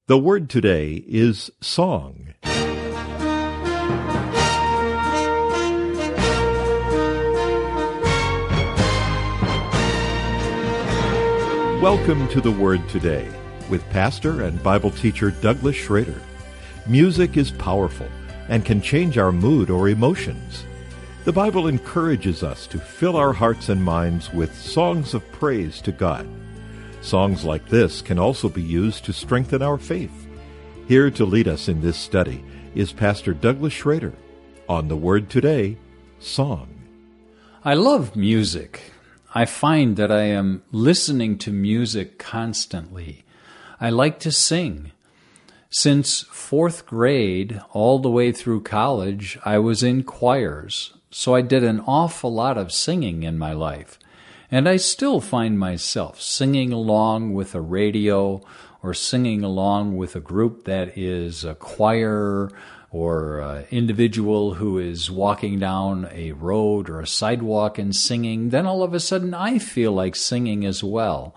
The word today is song. Welcome to the Word Today with pastor and Bible teacher Douglas Schrader. Music is powerful and can change our mood or emotions. The Bible encourages us to fill our hearts and minds with songs of praise to God. Songs like this can also be used to strengthen our faith. Here to lead us in this study is Pastor Douglas Schrader on the Word Today, Song. I love music. I find that I am listening to music constantly. I like to sing. Since fourth grade all the way through college, I was in choirs, so I did an awful lot of singing in my life. And I still find myself singing along with a radio or singing along with a group that is a choir or an individual who is walking down a road or a sidewalk and singing. Then all of a sudden I feel like singing as well.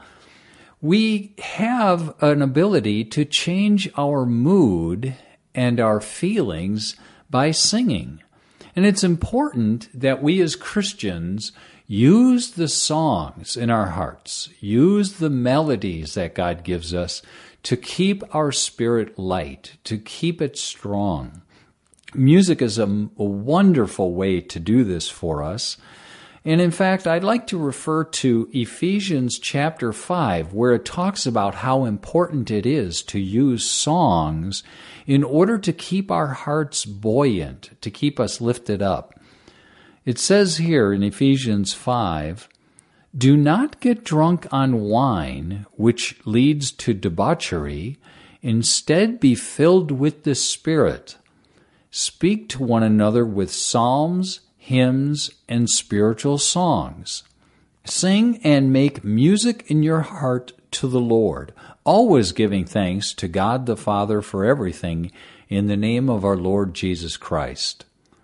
We have an ability to change our mood and our feelings by singing. And it's important that we as Christians use the songs in our hearts, use the melodies that God gives us to keep our spirit light, to keep it strong. Music is a wonderful way to do this for us. And in fact, I'd like to refer to Ephesians chapter 5, where it talks about how important it is to use songs in order to keep our hearts buoyant, to keep us lifted up. It says here in Ephesians 5, "Do not get drunk on wine, which leads to debauchery. Instead, be filled with the Spirit. Speak to one another with psalms, hymns, and spiritual songs. Sing and make music in your heart to the Lord, always giving thanks to God the Father for everything in the name of our Lord Jesus Christ."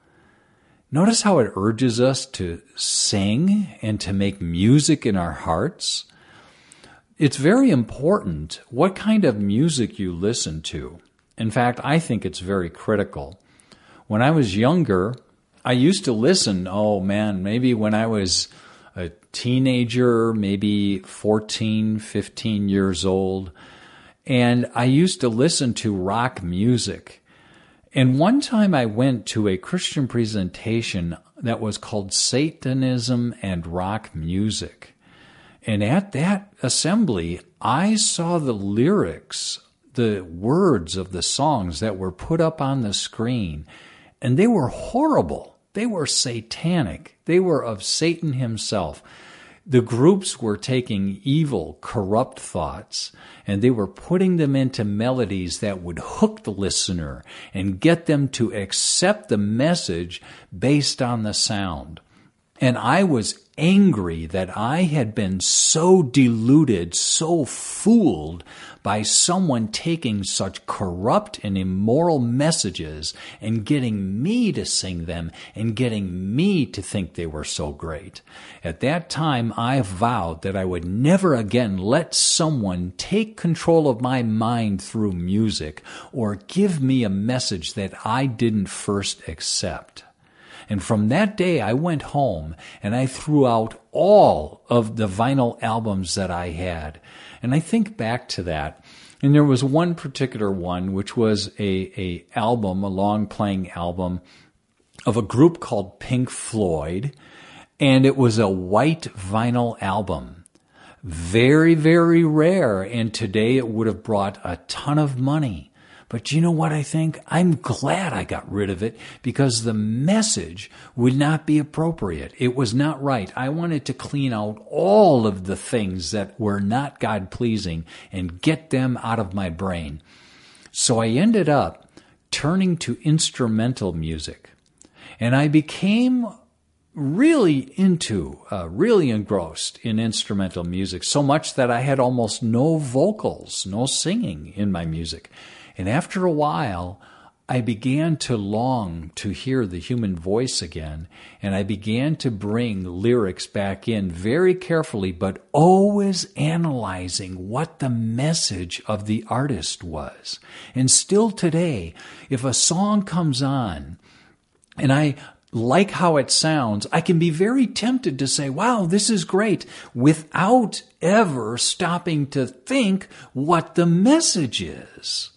Notice how it urges us to sing and to make music in our hearts. It's very important what kind of music you listen to. In fact, I think it's very critical. When I was younger, I used to listen, maybe when I was a teenager, maybe 14, 15 years old, and I used to listen to rock music. And one time I went to a Christian presentation that was called Satanism and Rock Music. And at that assembly, I saw the lyrics, the words of the songs that were put up on the screen, and they were horrible. They were satanic. They were of Satan himself. The groups were taking evil, corrupt thoughts, and they were putting them into melodies that would hook the listener and get them to accept the message based on the sound. And I was angry that I had been so deluded, so fooled by someone taking such corrupt and immoral messages and getting me to sing them and getting me to think they were so great. At that time, I vowed that I would never again let someone take control of my mind through music or give me a message that I didn't first accept. And from that day, I went home and I threw out all of the vinyl albums that I had. And I think back to that. And there was one particular one, which was a long playing album of a group called Pink Floyd. And it was a white vinyl album. Very, very rare. And today it would have brought a ton of money. But you know what I think? I'm glad I got rid of it because the message would not be appropriate. It was not right. I wanted to clean out all of the things that were not God-pleasing and get them out of my brain. So I ended up turning to instrumental music. And I became really engrossed in instrumental music, so much that I had almost no vocals, no singing in my music. And after a while, I began to long to hear the human voice again, and I began to bring lyrics back in very carefully, but always analyzing what the message of the artist was. And still today, if a song comes on and I like how it sounds, I can be very tempted to say, wow, this is great, without ever stopping to think what the message is.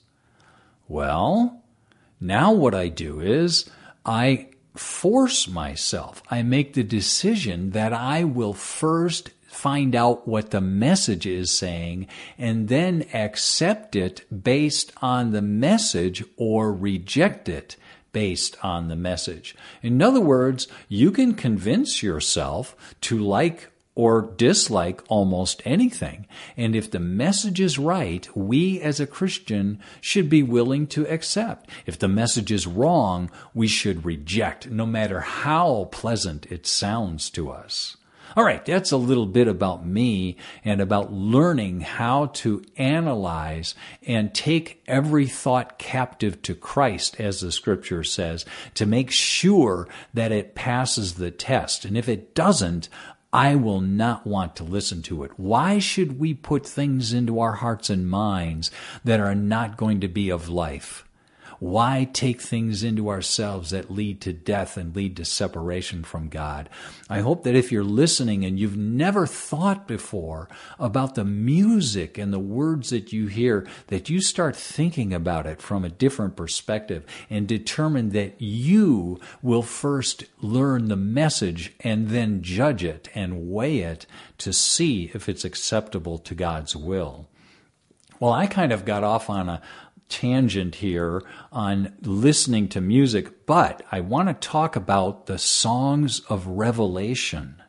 Well, now what I do is I force myself. I make the decision that I will first find out what the message is saying and then accept it based on the message or reject it based on the message. In other words, you can convince yourself to like or dislike almost anything. And if the message is right, we as a Christian should be willing to accept. If the message is wrong, we should reject, no matter how pleasant it sounds to us. All right, that's a little bit about me and about learning how to analyze and take every thought captive to Christ, as the scripture says, to make sure that it passes the test. And if it doesn't, I will not want to listen to it. Why should we put things into our hearts and minds that are not going to be of life? Why take things into ourselves that lead to death and lead to separation from God? I hope that if you're listening and you've never thought before about the music and the words that you hear, that you start thinking about it from a different perspective and determine that you will first learn the message and then judge it and weigh it to see if it's acceptable to God's will. Well, I kind of got off on a tangent here on listening to music, but I want to talk about the songs of Revelation.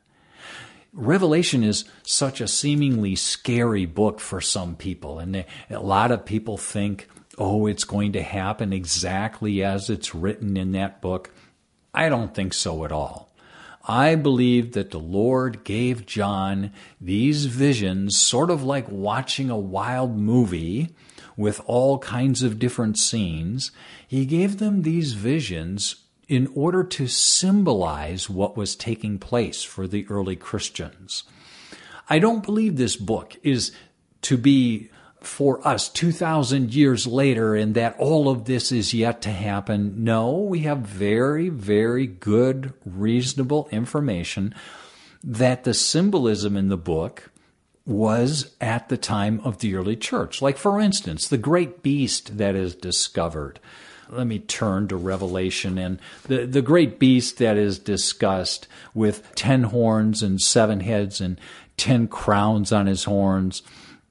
Revelation is such a seemingly scary book for some people, and a lot of people think, oh, it's going to happen exactly as it's written in that book. I don't think so at all. I believe that the Lord gave John these visions, sort of like watching a wild movie with all kinds of different scenes. He gave them these visions in order to symbolize what was taking place for the early Christians. I don't believe this book is to be for us 2,000 years later and that all of this is yet to happen. No, we have very, very good, reasonable information that the symbolism in the book was at the time of the early church. Like, for instance, the great beast that is discovered. Let me turn to Revelation, and the great beast that is discussed with 10 horns and 7 heads and 10 crowns on his horns,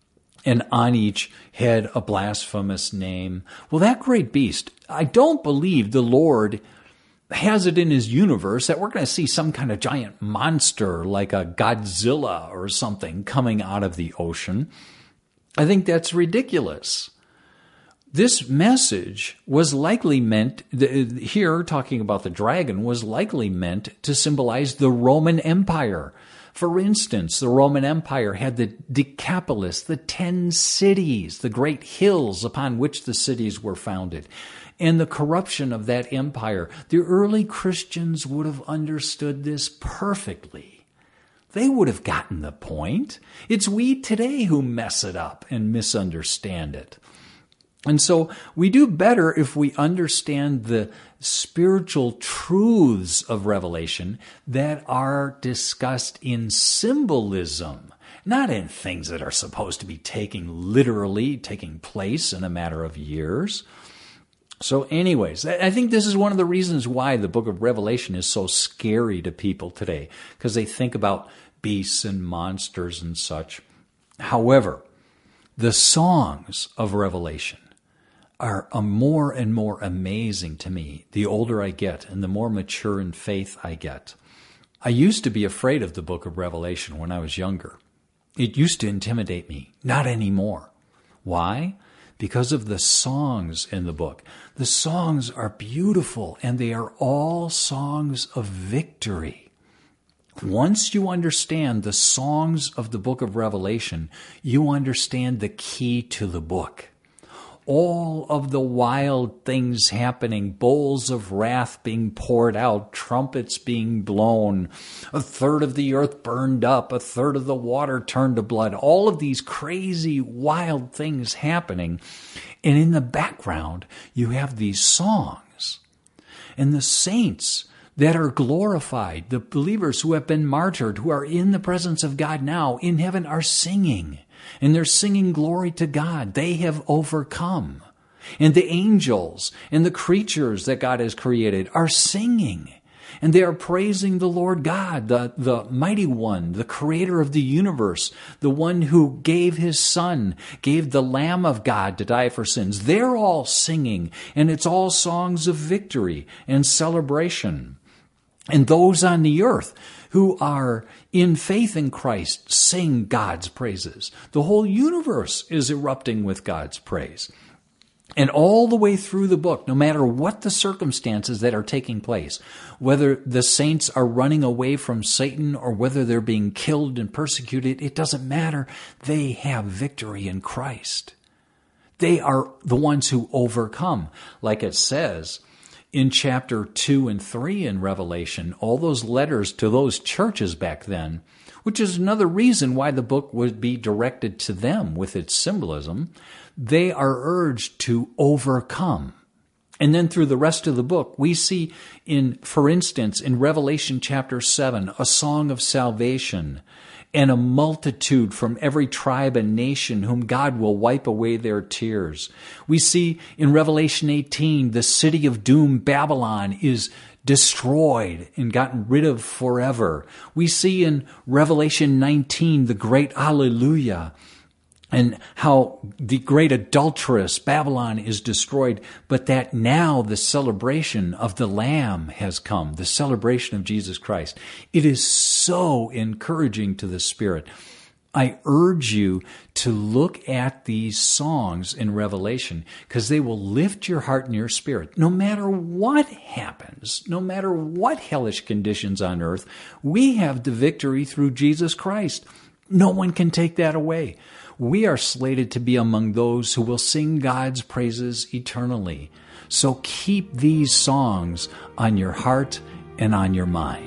and on each head a blasphemous name. Well, that great beast, I don't believe the Lord has it in his universe that we're going to see some kind of giant monster like a Godzilla or something coming out of the ocean. I think that's ridiculous. This message was likely meant, here talking about the dragon, was likely meant to symbolize the Roman Empire. For instance, the Roman Empire had the Decapolis, the 10 cities, the great hills upon which the cities were founded, and the corruption of that empire. The early Christians would have understood this perfectly. They would have gotten the point. It's we today who mess it up and misunderstand it. And so we do better if we understand the spiritual truths of Revelation that are discussed in symbolism, not in things that are supposed to be taking place in a matter of years. So anyways, I think this is one of the reasons why the book of Revelation is so scary to people today, because they think about beasts and monsters and such. However, the songs of Revelation are more and more amazing to me the older I get and the more mature in faith I get. I used to be afraid of the book of Revelation when I was younger. It used to intimidate me. Not anymore. Why? Because of the songs in the book. The songs are beautiful, and they are all songs of victory. Once you understand the songs of the book of Revelation, you understand the key to the book. all of the wild things happening, bowls of wrath being poured out, trumpets being blown, a third of the earth burned up, a third of the water turned to blood, all of these crazy, wild things happening. And in the background, you have these songs. And the saints that are glorified, the believers who have been martyred, who are in the presence of God now in heaven, are singing. And they're singing glory to God. They have overcome. And the angels and the creatures that God has created are singing. And they are praising the Lord God, the mighty one, the creator of the universe, the one who gave his son, gave the Lamb of God to die for sins. They're all singing, and it's all songs of victory and celebration. And those on the earth who are in faith in Christ sing God's praises. The whole universe is erupting with God's praise. And all the way through the book, no matter what the circumstances that are taking place, whether the saints are running away from Satan or whether they're being killed and persecuted, it doesn't matter. They have victory in Christ. They are the ones who overcome. Like it says in chapter 2 and 3 in Revelation, all those letters to those churches back then, which is another reason why the book would be directed to them with its symbolism, they are urged to overcome. And then through the rest of the book, we see for instance, in Revelation chapter 7, a song of salvation and a multitude from every tribe and nation whom God will wipe away their tears. We see in Revelation 18, the city of doom, Babylon, is destroyed and gotten rid of forever. We see in Revelation 19, the great Alleluia, and how the great adulteress, Babylon, is destroyed, but that now the celebration of the Lamb has come, the celebration of Jesus Christ. It is so encouraging to the spirit. I urge you to look at these songs in Revelation because they will lift your heart and your spirit. No matter what happens, no matter what hellish conditions on earth, we have the victory through Jesus Christ. No one can take that away. We are slated to be among those who will sing God's praises eternally. So keep these songs on your heart and on your mind.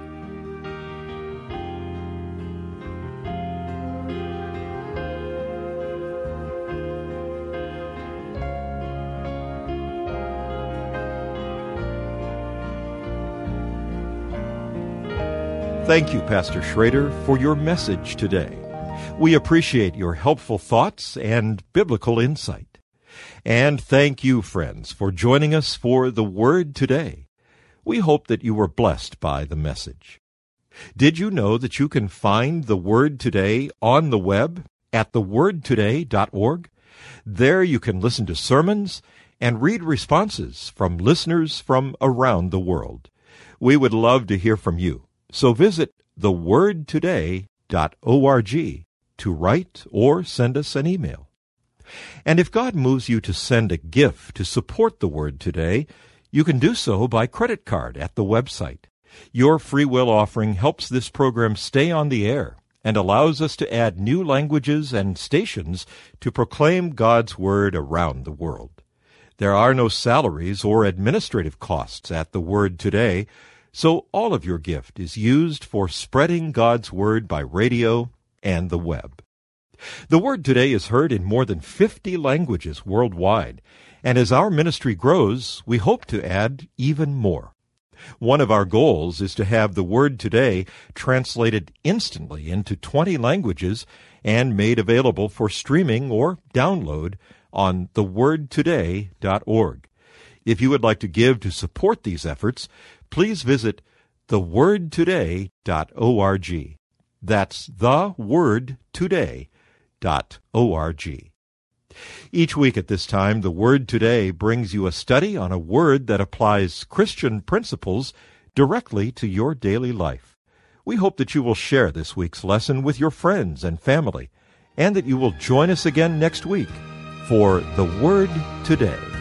Thank you, Pastor Schrader, for your message today. We appreciate your helpful thoughts and biblical insight. And thank you, friends, for joining us for The Word Today. We hope that you were blessed by the message. Did you know that you can find The Word Today on the web at thewordtoday.org? There you can listen to sermons and read responses from listeners from around the world. We would love to hear from you. So visit thewordtoday.org to write or send us an email. And if God moves you to send a gift to support the Word Today, you can do so by credit card at the website. Your free will offering helps this program stay on the air and allows us to add new languages and stations to proclaim God's Word around the world. There are no salaries or administrative costs at the Word Today, so all of your gift is used for spreading God's Word by radio and the web. The Word Today is heard in more than 50 languages worldwide, and as our ministry grows, we hope to add even more. One of our goals is to have the Word Today translated instantly into 20 languages and made available for streaming or download on thewordtoday.org. If you would like to give to support these efforts, please visit thewordtoday.org. That's thewordtoday.org. Each week at this time, The Word Today brings you a study on a word that applies Christian principles directly to your daily life. We hope that you will share this week's lesson with your friends and family, and that you will join us again next week for The Word Today.